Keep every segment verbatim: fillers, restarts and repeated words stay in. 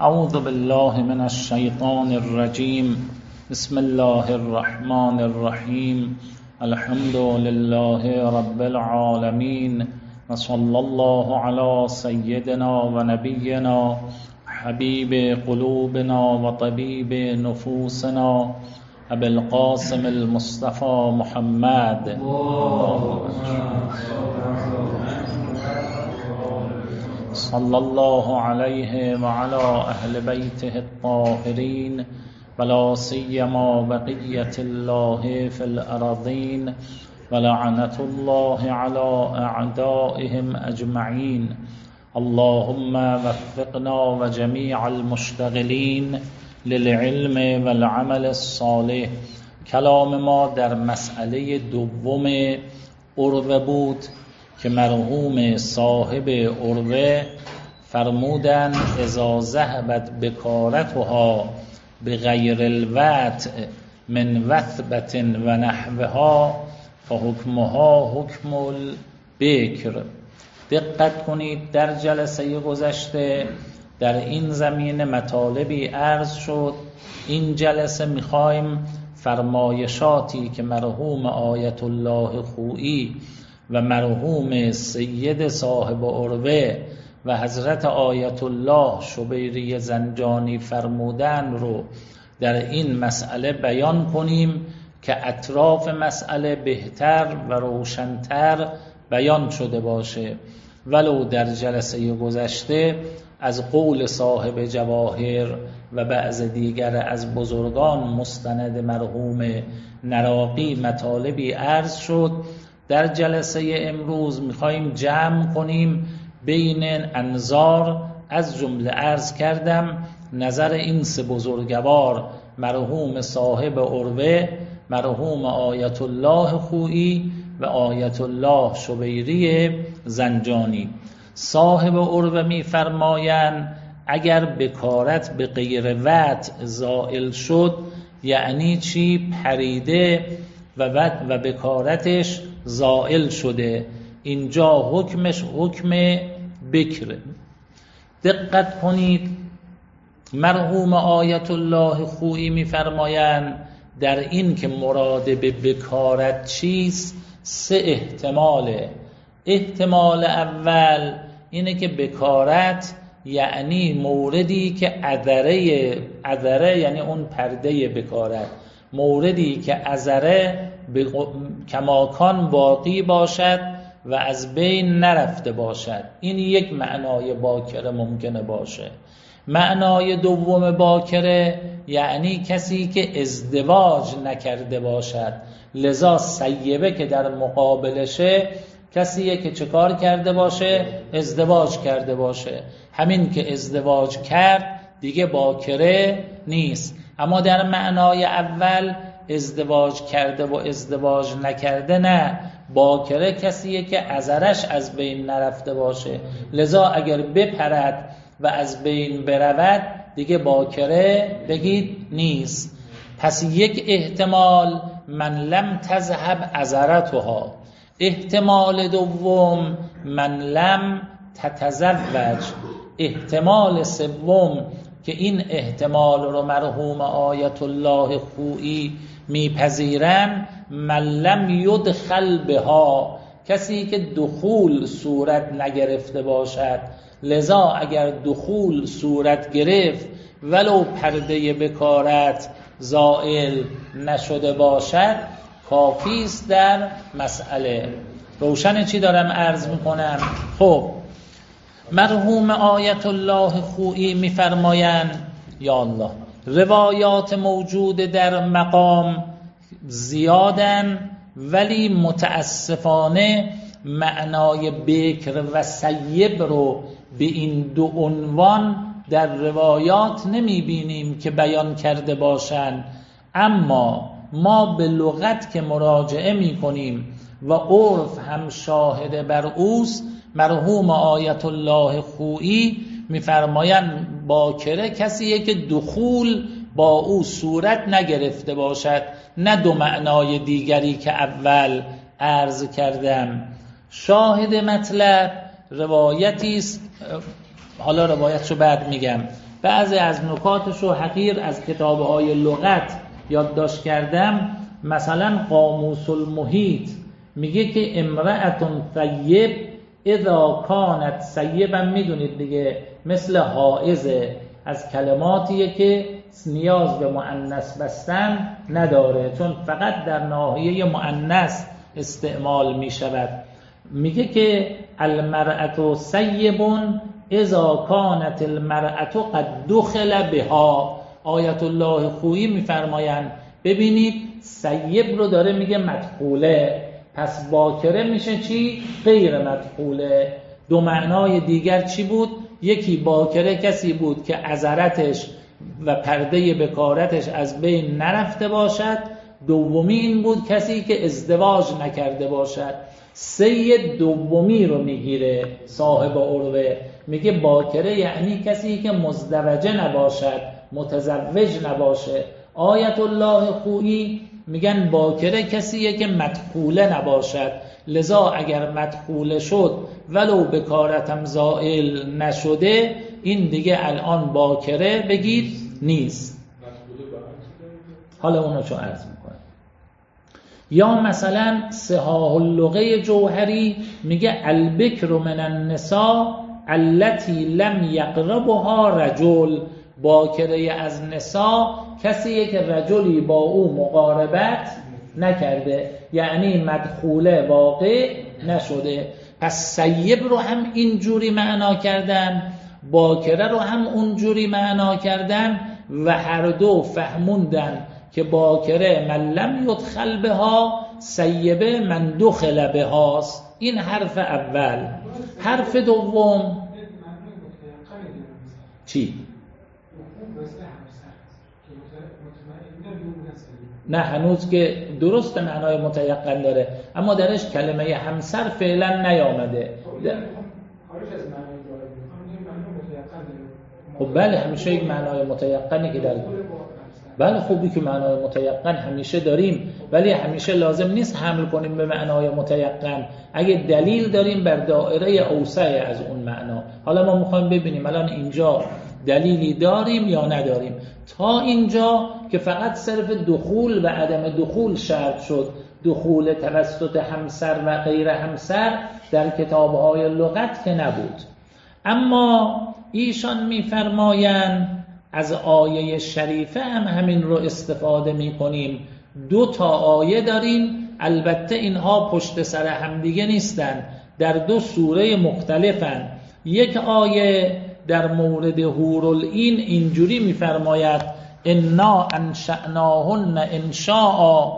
اعوذ بالله من الشیطان الرجیم. بسم الله الرحمن الرحیم. الحمد لله رب العالمین و صلی الله علی سیدنا و نبینا حبیب قلوبنا و طبیب نفوسنا ابی القاسم المصطفى محمد صلی الله علیه و علی اهل بیته الطاهرین ولا سیما بقیة الله فی الارضین ولعنة الله علی اعدائهم اجمعین. اللهم وفقنا و جمیع المشتغلین للعلم والعمل الصالح. کلام ما در مسئله دوم عروه بود که مرحوم صاحب عروه فرمودن اذا ذهبت بکارتها بغیر الوطء من وثبت و نحوها فحکمها حکم البکر. دقت کنید، در جلسه گذشته در این زمینه مطالبی عرض شد. این جلسه میخوایم فرمایشاتی که مرحوم آیت الله خویی و مرحوم سید صاحب عروه و حضرت آیت الله شبیری زنجانی فرمودن رو در این مسئله بیان کنیم که اطراف مسئله بهتر و روشنتر بیان شده باشه. ولو در جلسه گذشته از قول صاحب جواهر و بعض دیگر از بزرگان مستند مرحوم نراقی مطالبی عرض شد. در جلسه امروز میخواییم جمع کنیم بین انظار، از جمله عرض کردم نظر این سه بزرگوار مرحوم صاحب عروه، مرحوم آیت الله خویی و آیت الله شبیری زنجانی. صاحب عروه می فرمایند اگر بکارت به غیر وطء زائل شد یعنی چی؟ پریده و و بکارتش زائل شده، اینجا حکمش حکم بکره. دقت کنید، مرحوم آیت الله خویی می فرمایند در این که مراد به بکارت چیست سه احتماله. احتمال اول اینه که بکارت یعنی موردی که عذره عذره یعنی اون پرده بکارت، موردی که عذره کماکان باقی باشد و از بین نرفته باشد. این یک معنای باکره ممکنه باشه. معنای دوم باکره یعنی کسی که ازدواج نکرده باشد، لذا سیبه که در مقابلشه کسیه که چه کار کرده باشه؟ ازدواج کرده باشه. همین که ازدواج کرد دیگه باکره نیست. اما در معنای اول ازدواج کرده و ازدواج نکرده نه، باکره کسیه که عذرش از بین نرفته باشه، لذا اگر بپرد و از بین برود دیگه باکره بگید نیست. پس یک احتمال من لم تذهب عذرتها، احتمال دوم من لم تتزوج، احتمال سوم که این احتمال رو مرحوم آیت الله خویی میپذیرن من لم یدخل بها، کسی که دخول صورت نگرفته باشد، لذا اگر دخول صورت گرفت ولو پرده بکارت زائل نشده باشد کافی است در مسئله. روشن چی دارم عرض میکنم؟ خب مرحوم آیت الله خویی میفرمایند یا الله روایات موجود در مقام زیادن، ولی متاسفانه معنای بکر و سیب رو به این دو عنوان در روایات نمی بینیم که بیان کرده باشند. اما ما به لغت که مراجعه می کنیم و عرف هم شاهد بر اوست، مرحوم آیت الله خویی میفرمایند باکره کسیه که دخول با او صورت نگرفته باشد، نه دو معنای دیگری که اول عرض کردم. شاهد مطلب روایتی است، حالا روایتشو بعد میگم. بعضی از نکاتش رو حقیر از کتاب‌های لغت یادداشت کردم. مثلا قاموس المحیط میگه که امرأتون طیب اذا کانت سیبا، میدونید دیگه مثل حائزه، از کلماتیه که نیاز به مؤنث بستن نداره، چون فقط در ناحیه مؤنث استعمال می شود. میگه که المرأة سیب اذا کانت المرأة قد دخل بها. آیت الله خویی میفرمایند ببینید سیب رو داره میگه مدخوله، پس باکره میشه چی؟ غیر مدخوله. دو معنای دیگر چی بود؟ یکی باکره کسی بود که عذرتش و پرده بکارتش از بین نرفته باشد، دومی این بود کسی که ازدواج نکرده باشد. سید دومی رو میگیره صاحب عروه، میگه باکره یعنی کسی که مزدوجه نباشد، متزوج نباشه. آیت الله خویی میگن باکره کسیه که مدخوله نباشد، لذا اگر مدخوله شد ولو بکارتم زائل نشده، این دیگه الان باکره بگید نیست. حالا اونو چو عرض میکنه. یا مثلا صحاح اللغه جوهری میگه البکر من النساء التي لم یقربها رجل. باکره از نساء کسیه که رجلی با او مقاربت نکرده، یعنی مدخوله واقع نشده. پس سیب رو هم اینجوری معنا کردن، باکره رو هم اونجوری معنا کردن و هر دو فهموندن که باکره من لم یدخل بها، سیبه من دخل بهاست. این حرف اول. حرف دوم چی؟ نه هنوز که درست معنای متیقن داره، اما درش کلمه همسر فعلا نیامده. خب بله همیشه یک معنای متیقنی که در بله خوبی که معنای متیقن همیشه داریم، ولی همیشه لازم نیست حمل کنیم به معنای متیقن. اگه دلیل داریم بر دایره اوسع از اون معنا. حالا ما میخوایم ببینیم الان اینجا دلیلی داریم یا نداریم. تا اینجا که فقط صرف دخول و عدم دخول شرط شد، دخول توسط همسر و غیر همسر در کتاب‌های لغت که نبود. اما ایشان می‌فرمایند از آیه شریفه هم همین رو استفاده می‌کنیم. دو تا آیه داریم، البته اینها پشت سر همدیگه نیستن، در دو سوره مختلفن. یک آیه در مورد حورالعین اینجوری می‌فرماید انا انشأناهن انشاء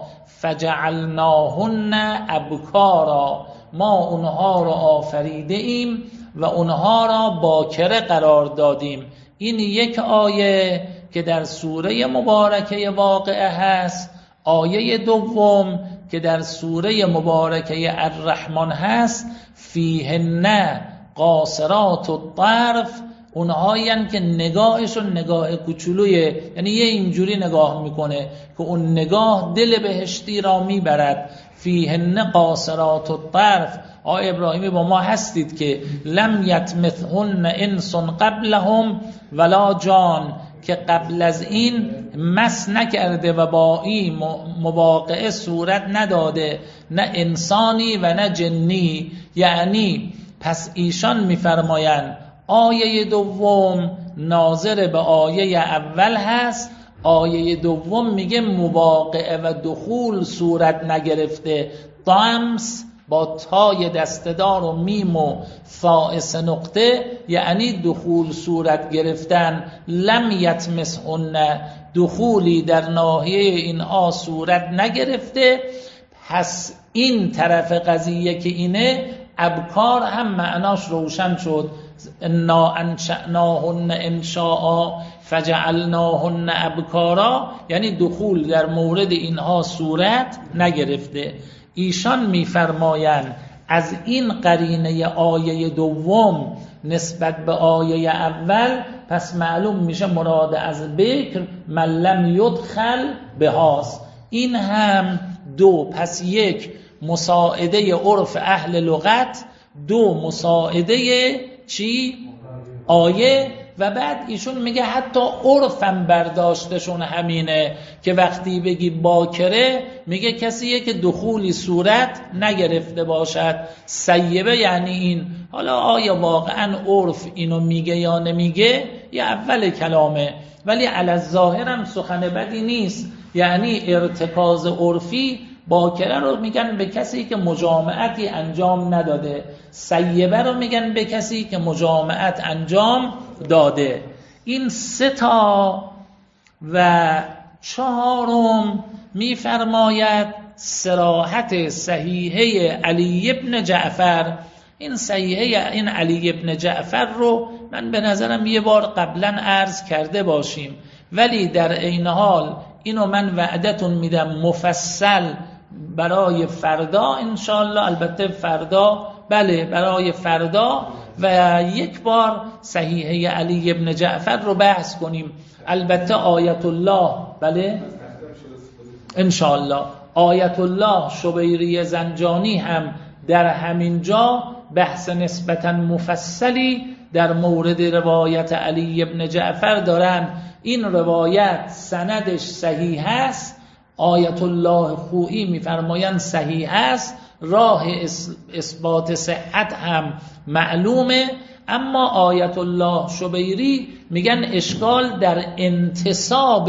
فجعلناهن ابکارا. ما اونها را آفریده ایم و اونها را باکره قرار دادیم. این یک آیه که در سوره مبارکه واقعه هست. آیه دوم که در سوره مبارکه الرحمن هست، فیهن قاصرات الطرف، اونهایی هستند که نگاهشون نگاه کوچولویه، یعنی یه اینجوری نگاه میکنه که اون نگاه دل بهشتی را میبرد. فیهن قاصرات الطرف. آقای ابراهیمی با ما هستید که لم یطمثهن انس قبلهم ولا جان، که قبل از این مس نکرده و با این مواقعه صورت نداده، نه انسانی و نه جنی. یعنی پس ایشان میفرمایند آیه دوم ناظر به آیه اول هست. آیه دوم میگه مواقعه و دخول صورت نگرفته. طمس با تای دستدار و میم و ثاء سه نقطه یعنی دخول صورت گرفتن. لم یطمثهن، دخولی در ناحیه اینها صورت نگرفته. پس این طرف قضیه که اینه، ابکار هم معناش روشن شد. انا انشأناهن انشاء فجعلناهن ابکارا، یعنی دخول در مورد اینها صورت نگرفته. ایشان میفرمایند از این قرینه آیه دوم نسبت به آیه اول، پس معلوم میشه مراد از بکر من لم یدخل بهاست. این هم دو، پس یک مساعده عرف اهل لغت، دو مساعده چی؟ آیه و بعد ایشون میگه حتی عرفم برداشتشون همینه که وقتی بگی باکره میگه کسیه که دخولی صورت نگرفته باشد. سیبه یعنی این. حالا آیا واقعا عرف اینو میگه یا نمیگه یا اول کلامه، ولی علی الظاهر هم سخن بدی نیست. یعنی ارتکاز عرفی باکره رو میگن به کسی که مجامعتی انجام نداده، سیبه رو میگن به کسی که مجامعت انجام داده. این سه تا. و چهارم میفرماید صراحت صحیحه علی ابن جعفر. این صحیحه این علی ابن جعفر رو من به نظرم یه بار قبلا عرض کرده باشیم، ولی در عین حال اینو من وعدتون میدم مفصل برای فردا انشاءالله، البته فردا بله برای فردا و یک بار صحیحه علی ابن جعفر رو بحث کنیم. البته آیت الله بله انشاءالله آیت الله شبیری زنجانی هم در همین جا بحث نسبتا مفصلی در مورد روایت علی ابن جعفر دارن. این روایت سندش صحیح است، آیت الله خویی میفرمایند صحیح است، راه اثبات صحت هم معلومه، اما آیت الله شبیری میگن اشکال در انتساب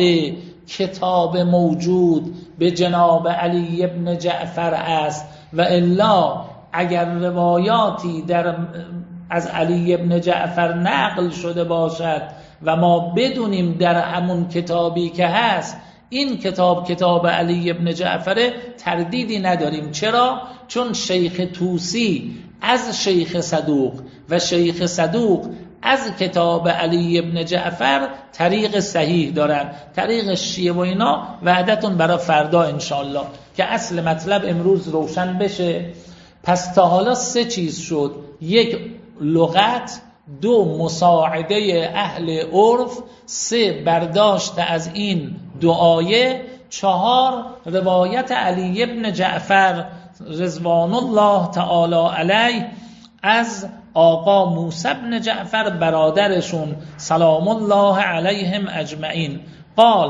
کتاب موجود به جناب علی ابن جعفر است، و الا اگر روایاتی در از علی ابن جعفر نقل شده باشد و ما بدونیم در همون کتابی که هست این کتاب کتاب علی ابن جعفر، تردیدی نداریم. چرا؟ چون شیخ طوسی از شیخ صدوق و شیخ صدوق از کتاب علی ابن جعفر طریق صحیح دارن. طریق شیعه و اینا وعدتون برای فردا انشالله که اصل مطلب امروز روشن بشه. پس تا حالا سه چیز شد: یک لغت، دو مساعده اهل عرف، سه برداشت از این دو آیه، چهار روایت علی ابن جعفر رضوان الله تعالی علیه از آقا موسی بن جعفر برادرشون سلام الله علیهم اجمعین. قال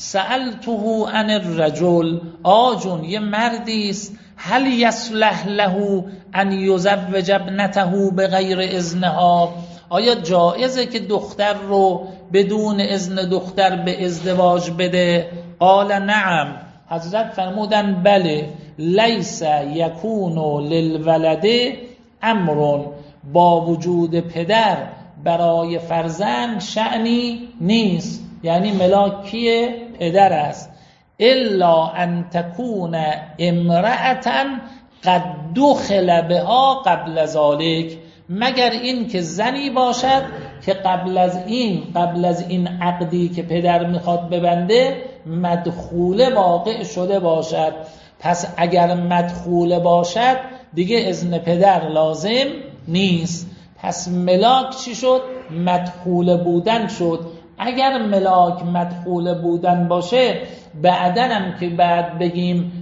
سألته عن الرجل، آجون یه مردیست، هل یصلح له ان یزوج ابنته بغیر اذنها، آیا جایزه که دختر رو بدون اذن دختر به ازدواج بده؟ قال نعم، حضرت فرمودن بله. لیس یکون للولد امر، با وجود پدر برای فرزند شأنی نیست، یعنی ملاکی پدر است. الا ان تکون امرأة قد دخل بها قبل ذلك، مگر این که زنی باشد که قبل از این قبل از این عقدی که پدر میخواد ببنده مدخوله واقع شده باشد. پس اگر مدخوله باشد دیگه اذن پدر لازم نیست. پس ملاک چی شد؟ مدخوله بودن شد. اگر ملاک مدخوله بودن باشه، بعدنم که بعد بگیم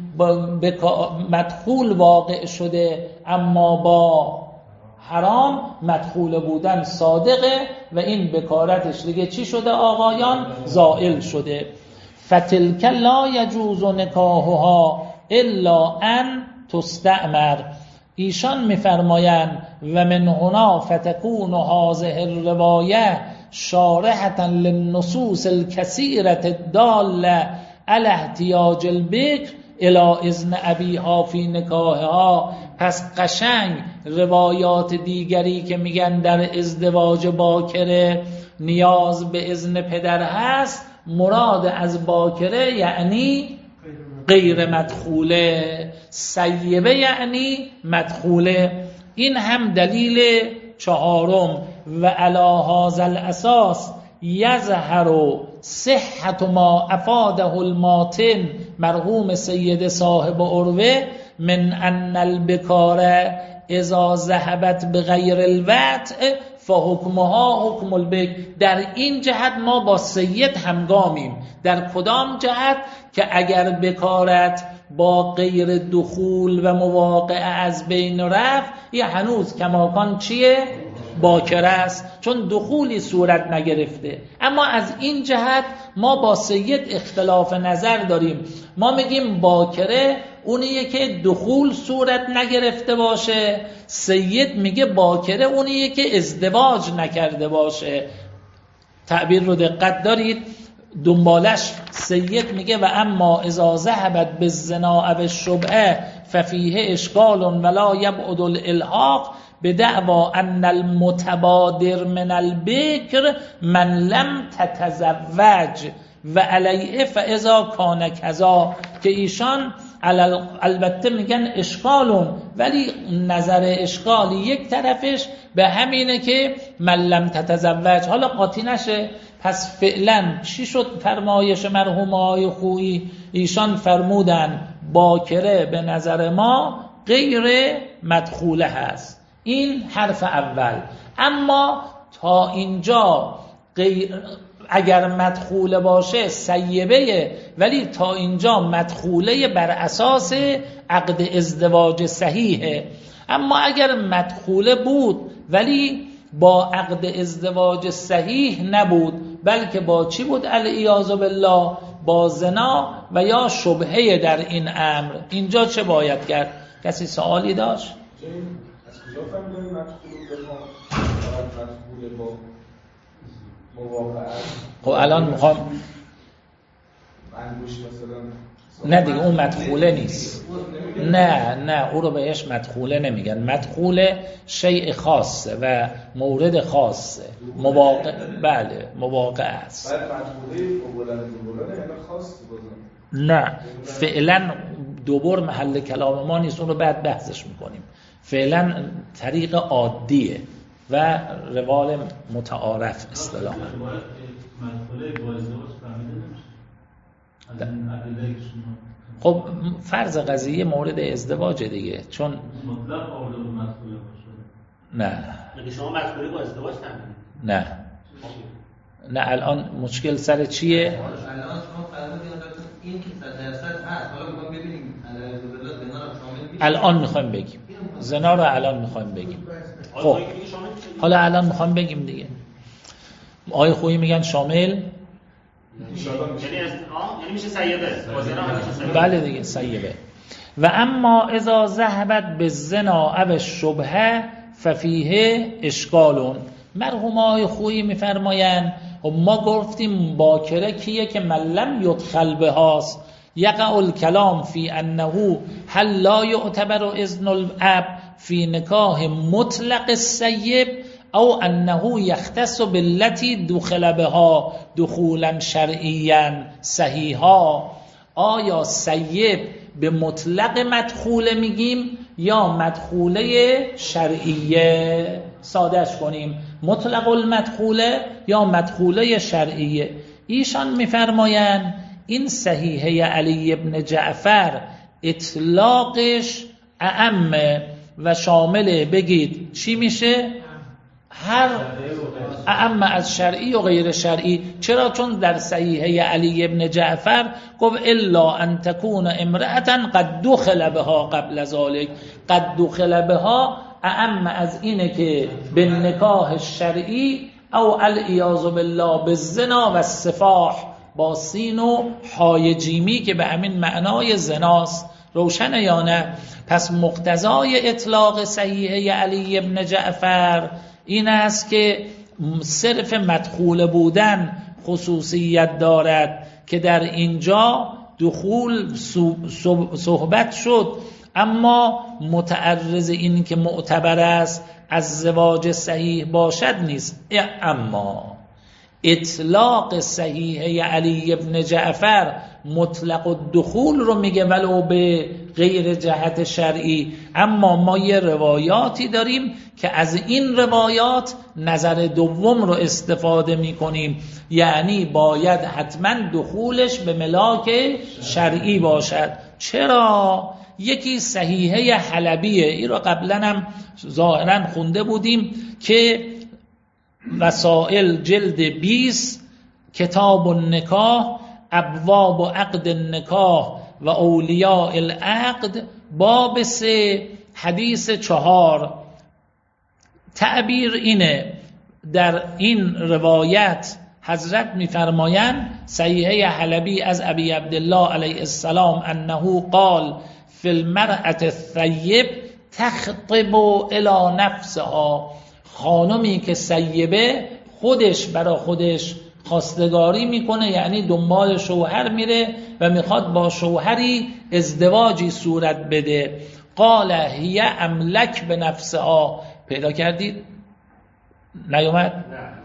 مدخول واقع شده اما با حرام، مدخول بودن صادقه و این بکارتش دیگه چی شده آقایان؟ زائل شده. فتلک لا یجوز نکاحها الا ان تستعمر. ایشان میفرمایند و من هنا فتکون هذه الروایه شارحة للنصوص الكثيرة الدالة على احتیاج البکر الى اذن ابیها فی نکاحها. پس قشنگ روایات دیگری که میگن در ازدواج باکره نیاز به اذن پدر هست، مراد از باکره یعنی غیر مدخوله، سیبه یعنی مدخوله. این هم دلیل چهارم. و علی هذا الاساس یظهر صحت ما افاده الماتن مرحوم سید صاحب عروه من ان البکاره اذا ذهبت بغیر الوطء فحکمها حکم البکر. در این جهت ما با سید همگامیم. در کدام جهت؟ که اگر بکارت با غیر دخول و مواقع از بین رفت، یه هنوز کماکان چیه؟ باکره است، چون دخولی صورت نگرفته. اما از این جهت ما با سید اختلاف نظر داریم. ما میگیم باکره اونیه که دخول صورت نگرفته باشه، سید میگه باکره اونیه که ازدواج نکرده باشه. تعبیر رو دقت دارید؟ دنبالش سید میگه و اما اذا ذهبت بالزنا او الشبهه ففیه اشکال ولا یبعد الالحاق بدعوا ان المتبادر من البکر من لم تتزوج و علیه فاذا کان کذا، که ایشان البته میگن اشکالون، ولی نظر اشکالی یک طرفش به همینه که من لم تتزوج. حالا قاطی نشه. پس فعلا چی شد فرمایش مرحوم آقای خویی؟ ایشان فرمودن باکره به نظر ما غیر مدخوله هست. این حرف اول. اما تا اینجا غیر اگر مدخوله باشه سیبه، ولی تا اینجا مدخوله بر اساس عقد ازدواج صحیحه. اما اگر مدخوله بود ولی با عقد ازدواج صحیح نبود، بلکه با چی بود؟ العیاذ بالله با زنا و یا شبهه در این امر، اینجا چه باید کرد؟ کسی سوالی داشت؟ از کجا فهمیدن مدخوله با مواقعت؟ خب الان میخوام انگوش مثلا نه دیگه اون مدخوله نیست. نه نه او رو بهش مدخوله نمیگن. مدخوله شیء خاصه و مورد خاصه، مواقع. بله مواقع است. بعد مدخوله اولا دوباره یعنی خاص بازم. نه فعلا دوبار محل کلام ما نیست، اون رو بعد بحثش میکنیم. فعلا طریق عادیه و روال متعارف اصطلاحا. مدخوله با ازدواج فهمیده نمیشه. خب فرض قضیه مورد ازدواج دیگه، چون مطلق آورده بود مدخوله باشه. نه اگه شما مدخوله با ازدواج فهمیدید. نه نه الان مشکل سر چیه؟ الان شما فرمودید این که صد درصد هست. حالا میخوام ببینیم زنا رو شامل میشه. الان میخوایم بگیم زنا رو الان میخوایم بگیم. خب حالا الان میخوایم بگیم دیگه. آقای خویی میگن شامل، یعنی از آه یعنی میشه سیبه. با زنا هم میشه سیبه. بله دیگه سیبه. و اما اذا ذهبت بالزنا او الشبهه ففیه اشکالون. مرحوم آقای خویی میفرمایند ما گفتیم باکره کیه که من لم یدخل بهاست. یقع الکلام فی انه هل لا یعتبر اذن الاب فی نکاح مطلق السیب او انه یختص باللتی دخل بها دخولا شرعیا صحیحا. آیا سیب به مطلق مدخوله میگیم یا مدخوله شرعیه؟ سادهش کنیم، مطلق المدخوله یا مدخوله شرعیه. ایشان میفرمایند این صحیحه علی ابن جعفر اطلاقش اعم و شامل بگید چی میشه؟ هر اعم از شرعی و غیر شرعی. چرا؟ چون در صحیحه علی ابن جعفر گفت الا ان تكون امرأة قد دخل بها قبل ذلك. قد دخل بها اعم از اینه که به نکاح شرعی او العیاذ بالله بالزنا و السفاح با سین و های جیمی که به همین معنای زناست. روشنه یا نه؟ پس مقتضای اطلاق صحیحه علی ابن جعفر این است که صرف مدخول بودن خصوصیت دارد که در اینجا دخول صحبت شد، اما متعرض این که معتبر است از زواج صحیح باشد نیست. اما اطلاق صحیحه علی ابن جعفر مطلق الدخول رو میگه ولو به غیر جهت شرعی. اما ما یه روایاتی داریم که از این روایات نظر دوم رو استفاده میکنیم، یعنی باید حتما دخولش به ملاک شرعی باشد. چرا؟ یکی صحیحه حلبیه، این رو قبلا هم ظاهرا خونده بودیم که وسائل جلد بیست کتاب النکاح ابواب و عقد النکاح و اولیاء العقد باب سه حدیث چهار تعبیر اینه، در این روایت حضرت میفرمایند صحیحه حلبی از ابی عبدالله علیه السلام انه قال فی المرأة الثیب تخطب الی نفسها، خانمی که سیبه خودش برای خودش خواستگاری میکنه، یعنی دنبال شوهر میره و میخواد با شوهری ازدواجی صورت بده. قال هی املک به نفسها، پیدا کردید؟ نیومد؟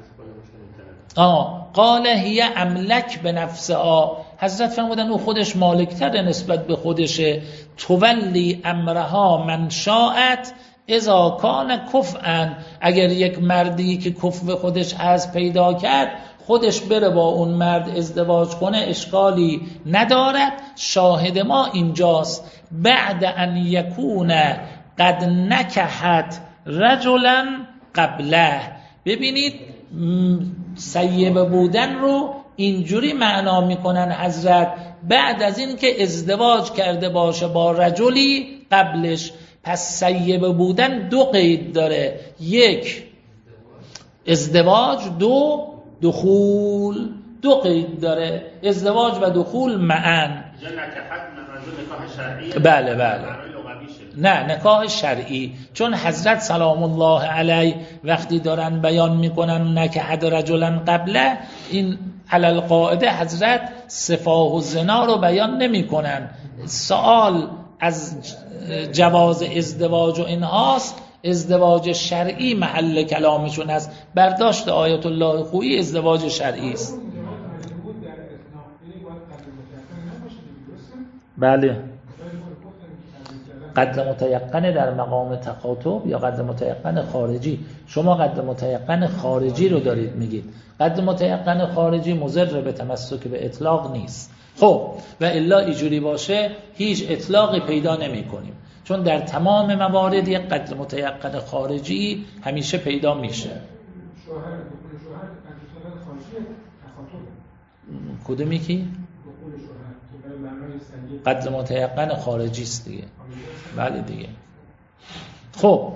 آه قال هی املک به نفسها، حضرت فرمودن او خودش مالکتر نسبت به خودشه. تولی امرها من شاءت اذا کان کفءا، اگر یک مردی که کفو خودش از پیدا کرد خودش بره با اون مرد ازدواج کنه اشکالی ندارد. شاهد ما اینجاست بعد ان یکون قد نکحت رجلا قبله. ببینید سیب بودن رو اینجوری معنا میکنن حضرت، بعد از این که ازدواج کرده باشه با رجلی قبلش. پس سیب بودن دو قید داره، یک ازدواج، دو دخول. دو قید داره، ازدواج و دخول معا. بله بله نه نکاح شرعی، چون حضرت سلام الله علیه وقتی دارن بیان میکنن نکحت رجلا قبله، این علی القاعده حضرت سفاه و زنا رو بیان نمیکنن. سوال از جواز ازدواج و اینهاست، ازدواج شرعی محل کلامشون است. برداشت آیت الله خویی ازدواج شرعی است. بله قدر متیقن در مقام تخاطب یا قدر متیقن خارجی؟ شما قدر متیقن خارجی رو دارید میگید، قدر متیقن خارجی مضر به تمسک به اطلاق نیست. خب و الا اینجوری باشه هیچ اطلاقی پیدا نمی کنیم، چون در تمام موارد یک قدر متیقن خارجی همیشه پیدا میشه. کدومی کی؟ قدر متیقن خارجی است دیگه. بله دیگه. خب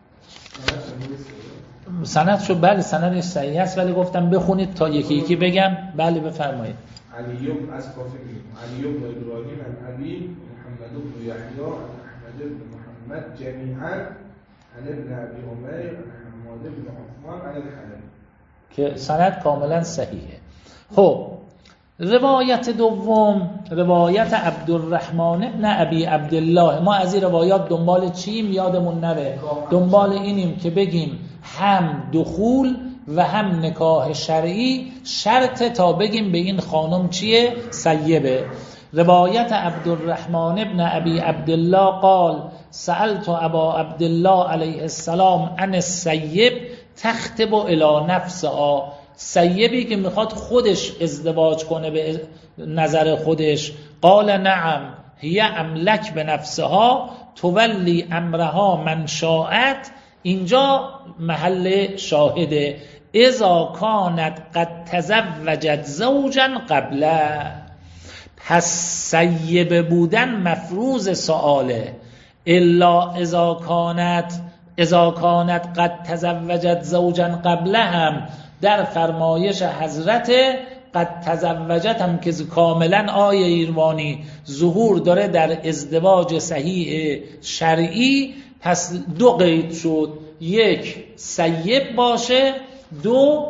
سند شو، بله سندش صحیح است، ولی گفتم بخونید تا یکی یکی بگم. بله بفرمایید. علی از کافی علی بن ابراهیم عن ابی محمد بن یحیی عن احمد بن محمد جمیعا عن ابن ابی عمر عن حماد بن عثمان عن الحنفی، که سند کاملا صحیحه. خب روایت دوم روایت عبدالرحمن ابن ابی عبدالله. ما از این روایات دنبال چیم یادمون نره، دنبال اینیم که بگیم هم دخول و هم نکاح شرعی شرط تا بگیم به این خانم چیه؟ سیبه. روایت عبدالرحمن ابن ابی عبدالله قال سألت ابا عبدالله علیه السلام عن السیب تخطب الی نفسها، سیبی که میخواد خودش ازدواج کنه به نظر خودش. قال نعم هی املک به نفسها تولی امرها من شاءت، اینجا محل شاهده. اذا کانت قد تزوجت زوجا قبله، پس سیب بودن مفروض سؤاله. الا اذا کانت اذا کانت قد تزوجت زوجا قبله هم در فرمایش حضرت قد تزوجت هم که کاملا آیه ایروانی ظهور داره در ازدواج صحیح شرعی. پس دو قید شد، یک سیب باشه، دو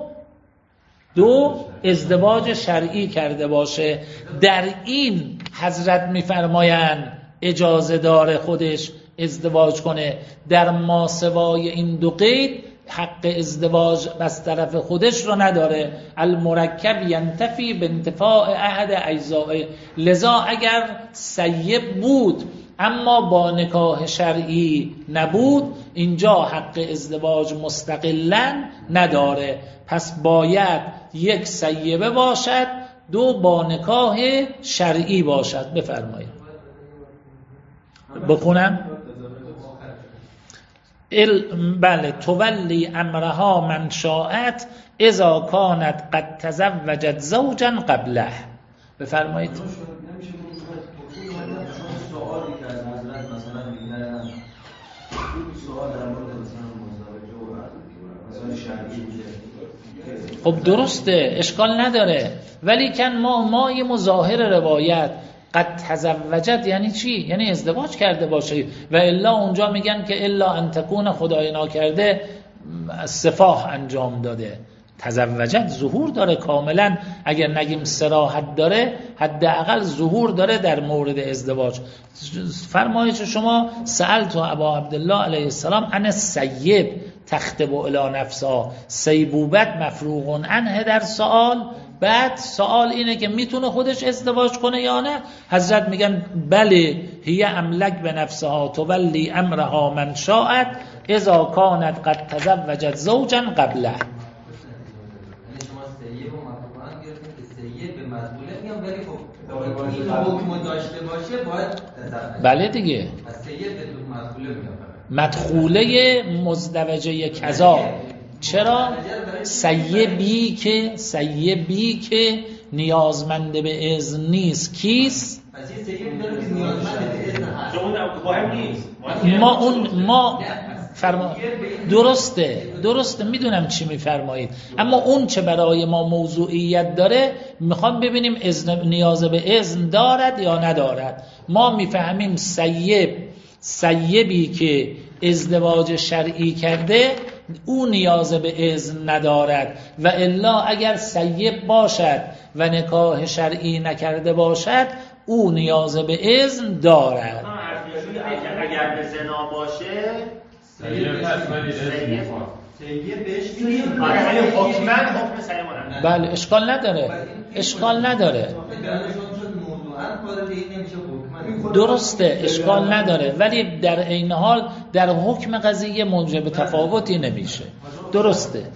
دو ازدواج شرعی کرده باشه. در این حضرت میفرمایند اجازه داره خودش ازدواج کنه. در ماسوای این دو قید حق ازدواج از طرف خودش رو نداره. المرکب ینتفی به انتفاع احد اجزاء، لذا اگر سیب بود اما با نکاح شرعی نبود اینجا حق ازدواج مستقلاً نداره. پس باید یک سیبه باشد، دو با نکاح شرعی باشد. بفرمایید بخونم. ال... بله تولی امرها من شاءت اذا کانت قد تزوجت زوجا قبله. بفرمایید. سوالی که از حضرت مثلا میگن این سوال در مورد مثلا مزدوجه و خب درسته، اشکال نداره، ولی کن ما ما یه مظاهر روایت قد تزوجت یعنی چی؟ یعنی ازدواج کرده باشه، و الا اونجا میگن که الا ان تکون خدای ناکرده سفاح انجام داده. تزوجت ظهور داره کاملا، اگر نگیم صراحت داره حداقل ظهور داره در مورد ازدواج. فرمایش شما سألت ابا عبدالله علیه السلام عن السیب تخطب الی نفسها، سیبوبت مفروغ عنه در سوال. بعد سوال اینه که میتونه خودش ازدواج کنه یا نه؟ حضرت میگن بله هی املک به نفسها تولی امرها من شاءت اذا کانت قد تزوجت زوجا قبله. این حکم داشته باشه باید بله دیگه مدخوله مزدوجه کذا. چرا؟ سیبی که سیبی که نیازمند به اذن نیست کیست؟ ما اون ما فرما درسته درسته میدونم چی میفرمایید، اما اون چه برای ما موضوعیت داره میخوام ببینیم اذن نیاز به اذن دارد یا ندارد. ما میفهمیم سیب سیبی که ازدواج شرعی کرده او نیاز به اذن ندارد، و الا اگر سیب باشد و نکاح شرعی نکرده باشد او نیاز به اذن دارد. اگر به زنا باشه بله اشکال نداره اشکال نداره درسته اشکال نداره، ولی در عین حال در حکم قضیه موجب تفاوتی نمیشه. درسته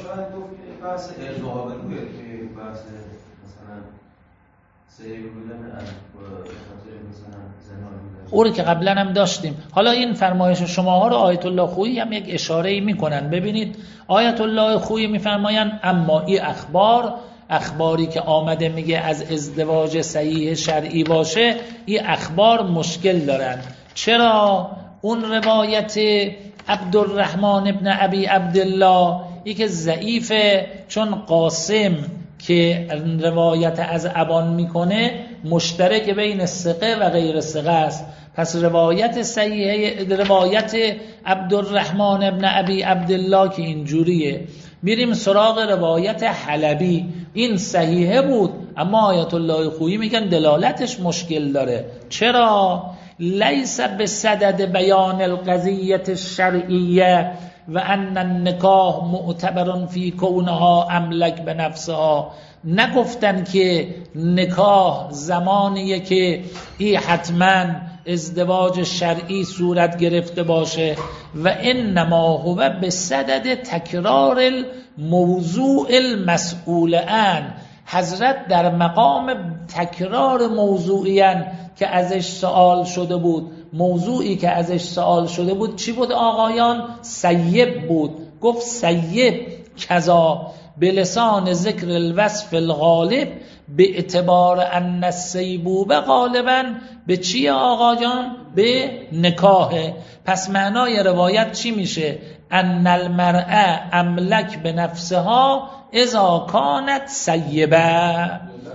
او رو که قبلا هم داشتیم. حالا این فرمایش شماها رو آیت الله خویی هم یک اشاره‌ای میکنن. ببینید آیت الله خویی میفرمایند اما این اخبار اخباری که آمده میگه از ازدواج صحیح شرعی باشه، این اخبار مشکل دارن. چرا؟ اون روایت عبدالرحمن ابن ابی عبدالله ای که ضعیفه، چون قاسم که روایت از ابان میکنه مشترک بین ثقه و غیر ثقه است. پس روایت صحیح روایت عبدالرحمن ابن ابی عبدالله که اینجوریه، میریم سراغ روایت حلبی، این صحیحه بود، اما آیت الله خویی میگن دلالتش مشکل داره. چرا؟ لیس بصدد بیان القضیه الشرعیه و ان النکاح معتبر فی کونها املک به نفسها. نگفتن که نکاح زمانیه که ای حتما ازدواج شرعی صورت گرفته باشه، و انما هو بصدد تکرار الموضوع المسئول عنه. حضرت در مقام تکرار موضوعیان که ازش سوال شده بود. موضوعی که ازش سوال شده بود چی بود آقایان؟ سیب بود. گفت سیب کذا به لسان ذکر الوصف الغالب به اعتبار ان السیبوبه غالبا به چی آقایان؟ به نکاحه. پس معنای روایت چی میشه؟ ان المرأة املک به نفسها اذا کانت سیبه.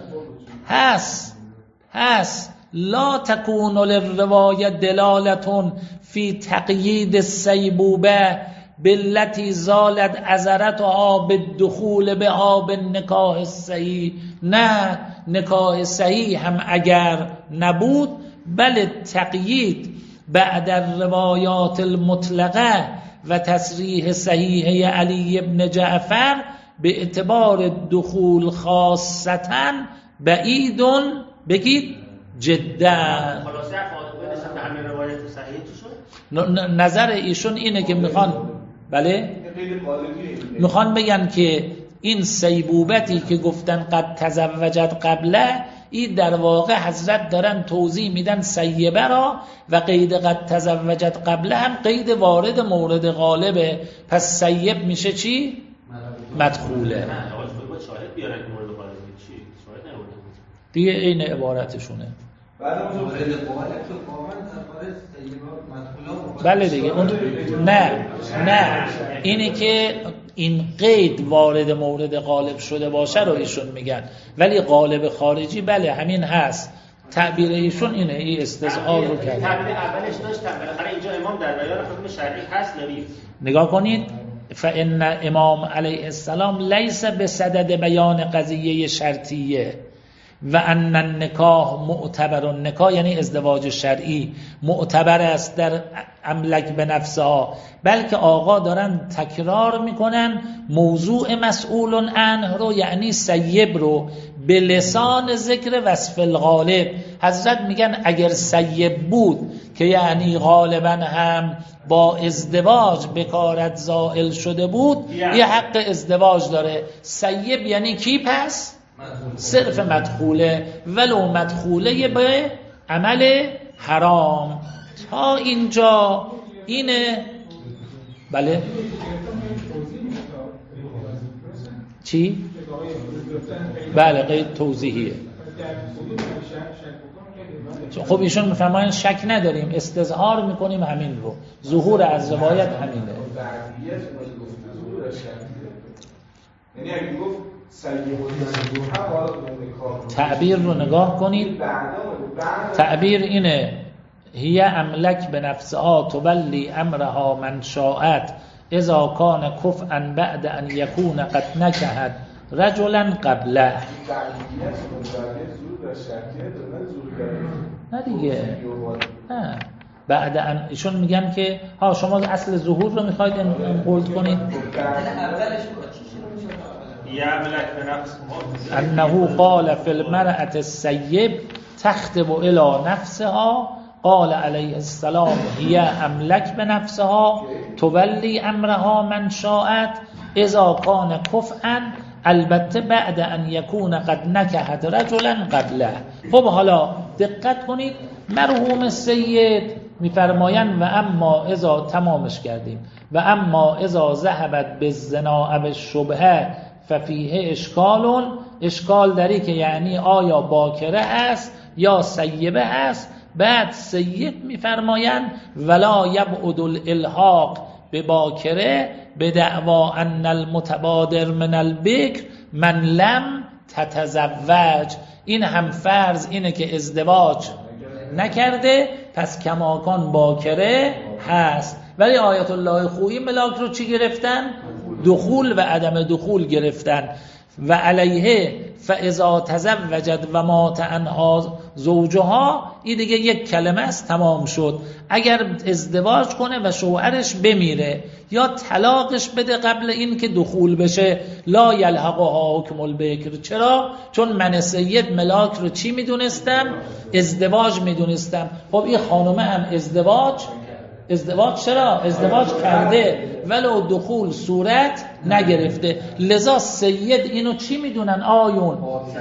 هست هست لا تكون للرواية دلالة في تقييد السيبوبة بالتي زالت عذرتها بالدخول بها بالنکاح الصحیح. نه، نکاح صحیح هم اگر نبود، بل تقیید بعد الروایات المطلقه و تصریح صحیح علی ابن جعفر به اعتبار دخول خاصتا بعیدون بگید جدا. خلاصه فاطمه به همین روایت صحیح چی شد؟ نظر ایشون اینه که میخوان بله میخوان بگن که این سیبوبتی که گفتن قد تزوجت قبله، این در واقع حضرت دارن توضیح میدن سیبه را، و قید قد تزوجت قبله هم قید وارد مورد غالبه. پس سیب میشه چی؟ مدخوله. نه آقا شاهد بیارن که مورد غالبه چی؟ شاهد نورده دیگه این عبارتشونه. بله دیگه اون نه نه اینی که این قید وارد مورد غالب شده باشه رو ایشون میگن، ولی غالب خارجی بله همین هست. تعبیر ایشون اینه، این استظهار رو کرده. تعبیر اولش داشتم، بالاخره اینجا امام در بیان حکم شرعی هست یا نیست؟ نگاه کنید، فإن امام علیه السلام لیس بصدد بیان قضیه شرطیه و ان النکاح معتبر، النکاح یعنی ازدواج شرعی معتبر است در املک به نفسها، بلکه آقا دارن تکرار میکنن موضوع مسئول عنه رو، یعنی سیب رو به لسان ذکر وصف الغالب. حضرت میگن اگر سیب بود که یعنی غالبا هم با ازدواج بکارت زائل شده بود، یه حق ازدواج داره. سیب یعنی کی پس؟ صرف مدخوله، ولو مدخوله به عمل حرام. تا اینجا اینه. بله چی؟ بله قید توضیحیه. خب ایشون میفرمایند شک نداریم، استظهار میکنیم همین رو، ظهور از روایت همینه. یعنی اگه گفت تعبیر رو نگاه کنید، تعبیر اینه هی املک به نفسها تولی امرها من شاءت اذا کان کفءا بعد ان یکون قد نکحت رجلا قبله. نه دیگه، نه بعد ان ایشون میگن که ها شما اصل ظهور رو میخواید انقلد کنید. انه قال فی المرأة السیب تخطب الى نفسها قال علیه السلام هی املک به نفسها تولی امرها من شاءت اذا کان کفءا، البته بعد ان یکون قد نکحت رجلا قبله. خب حالا دقت کنید، مرحوم سید میفرمایند و اما اذا تمامش کردیم و اما اذا ذهبت بالزنا او الشبهه ففیه اشکال، اشکال داری که یعنی آیا باکره است یا سیبه است. بعد سید میفرمایند ولا یبعد الالحاق به باکره به دعوا ان المتبادر من البکر من لم تتزوج. این هم فرض اینه که ازدواج نکرده پس کماکان باکره هست. ولی آیت الله خویی ملاک رو چی گرفتن؟ دخول و عدم دخول گرفتن. و علیه فاذا تزوجت و مات عنها زوجها، این دیگه یک کلمه است تمام شد. اگر ازدواج کنه و شوهرش بمیره یا طلاقش بده قبل این که دخول بشه، لا یلحقها حکم البکر. چرا؟ چون من سید ملاک رو چی میدونستم؟ ازدواج میدونستم. خب این خانومه هم ازدواج ازدواج چرا؟ ازدواج کرده ولو دخول صورت نگرفته. لذا سید اینو چی میدونن آیون؟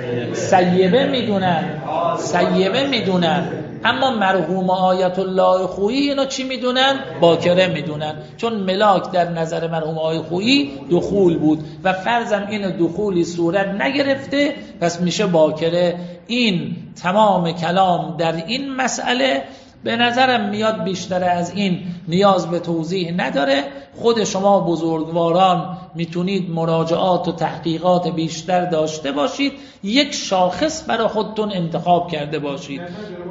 سیبه میدونن، سیبه میدونن. اما مرحوم آیت الله خویی اینو چی میدونن؟ باکره میدونن، چون ملاک در نظر مرحوم آیت خویی دخول بود و فرضم این دخولی صورت نگرفته پس میشه باکره. این تمام کلام در این مسئله. به نظرم میاد بیشتر از این نیاز به توضیح نداره. خود شما بزرگواران میتونید مراجعات و تحقیقات بیشتر داشته باشید، یک شاخص برای خودتون انتخاب کرده باشید.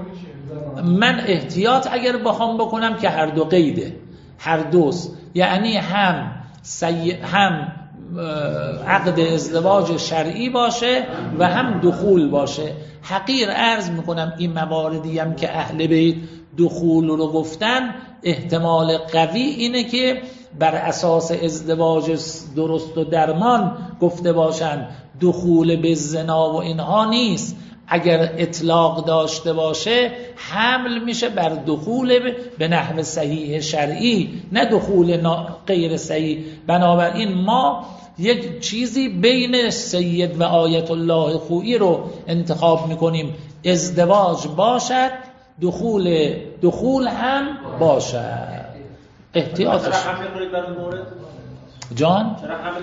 من احتیاط اگر بخوام بکنم که هر دو قیده، هر دوست، یعنی هم سی... هم عقد ازدواج شرعی باشه و هم دخول باشه. حقیر عرض میکنم این مواردی هم که اهل بیت دخول رو گفتن، احتمال قوی اینه که بر اساس ازدواج درست و درمان گفته باشن، دخول به زنا و اینها نیست. اگر اطلاق داشته باشه حمل میشه بر دخول به نحو صحیح شرعی، نه دخول غیر صحیح. بنابراین ما یک چیزی بین سید و آیت الله خویی رو انتخاب میکنیم، ازدواج باشد، دخول دخول هم باشد. احتیاطش جان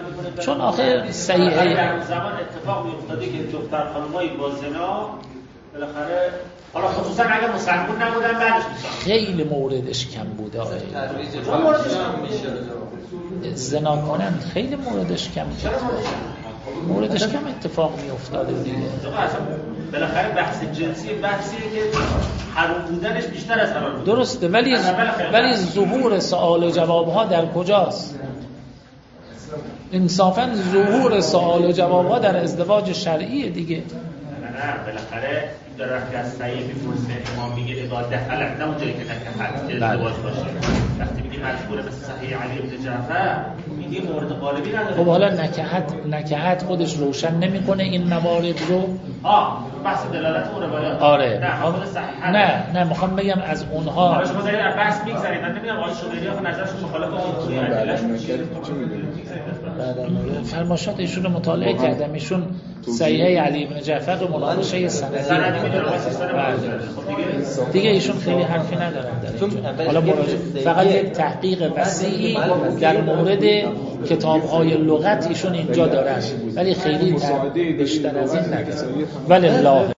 چون آخر صحیحه در زمان اتفاق میافتاده که دختر خانمایی با زنا بالاخره حالا خصوصا اگه مسلمون نبودن بعدش میشن. خیلی موردش کم بوده آقای ترویج موردش کم میشه. زنا کنند خیلی موردش کم میشه. موردش کم اتفاق میافتاده دیگه. اصلا بالاخره بحث جنسی بحثیه که حرام بودنش بیشتر از حلال بودن. درسته ولی ولی ظهور سوال و جواب ها در کجاست؟ انصافا ظهور سوال و جواب ها در ازدواج شرعیه دیگه. نه نه بالاخره این داره که از صحیح میپرسه امام میگه اذا دخل نه اونجایی که تکفر که ازدواج باشه. وقتی میگه مذکور مثل صحیح علی بن جعفر میگه مورد غالبی نداره. خب حالا نکهت نکهت خودش روشن نمیکنه این موارد رو. ها بحث دلالت اون روایات. آره. نه خود صحیح. نه نه میخوام بگم از اونها. حالا شما دارید از بحث میگذرید. من نمیدونم آقای شوبری ها نظرشون مخالف اون ادلهش چیه. فرمایشات ایشون رو مطالعه کردم. ایشون صحیح علی بن جعفر رو مناقشه سندی دیگه ایشون خیلی حرفی ندارن در حالا فقط یک تحقیق وسیعی در مورد کتاب‌های لغت ایشون اینجا دارن ولی خیلی بیشتر از این ندارن. ولله